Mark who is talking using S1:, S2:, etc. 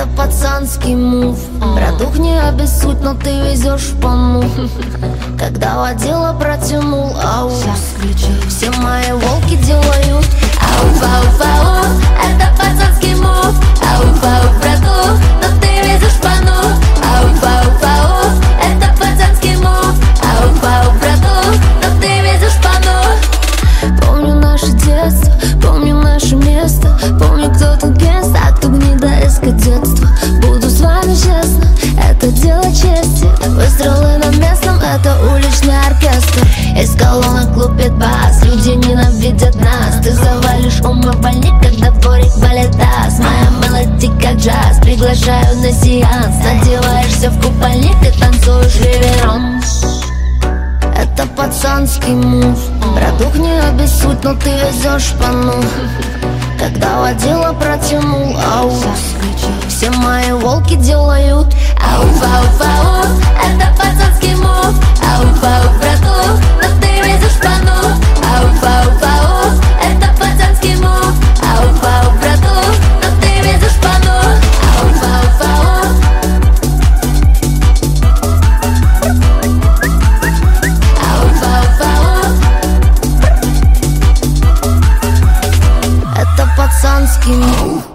S1: Это пацанский мув. Братух, не обессудь, но ты везешь в пану. Когда водила протянул аус, все мои волки делают ауф, ауф, ауф. Это пацанский мув. Ауф, ауф, братух, но ты везешь в пану. Ауф, ауф, ауф. Это пацанский мув. Ауф, ауф, братух, но ты везешь в пану. Помню наше детство, помню наше место. Помню, кто тут гест, а кто гнида из кадетства. Буду с вами честно, это дело чести. Выстрелы на местном, это уличный оркестр. Из колонок лупит бас, люди ненавидят нас. Ты завалишь умывальник, когда дворик балетас. Моя мелодия как джаз, приглашаю на сеанс. Надеваешься в купальник и танцуешь реверанс. Это пацанский мув. Братух, не обессудь, но ты везешь в пану. Когда водила протянул аус, все мои волки делают ауф, ауф, ауф. Это пацанский мув. Ауф, ауф, братух, но ты везешь в пану. Ауф, ауф, ауф. Это пацанский мув. Ауф, ауф, братух, но ты везешь в пану. Ауф, ауф, ауф. Ауф, ауф, ауф. Это пацанский мув.